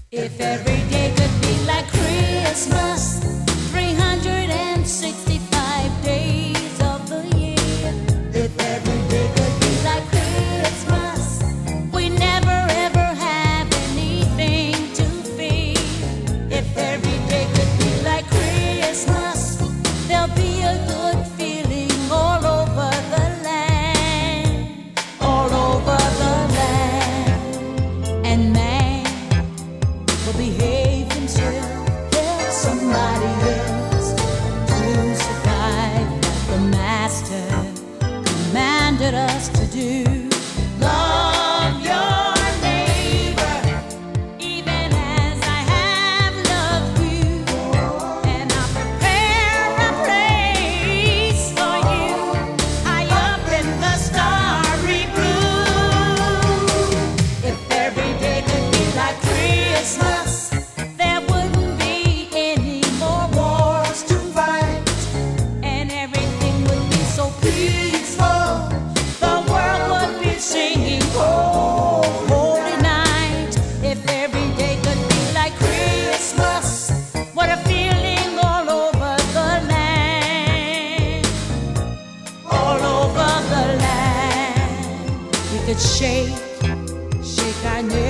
If every day could be like Christmas, 365 days of the year. If every day could be like Christmas, we never ever have anything to fear. If every day could be like Christmas, there'll be a good feeling all over the land, all over the land. And man will behave himself, help somebody else to survive like the Master commanded us to do. Love your neighbor, even as I have loved you, and I'll prepare a place for you high up in the starry blue. If every day could be like Christmas, there wouldn't be any more wars to fight, and everything would be so peaceful. The world would be singing "Oh, Holy Night." If every day could be like Christmas, what a feeling all over the land, all over the land. We could shake our neighbor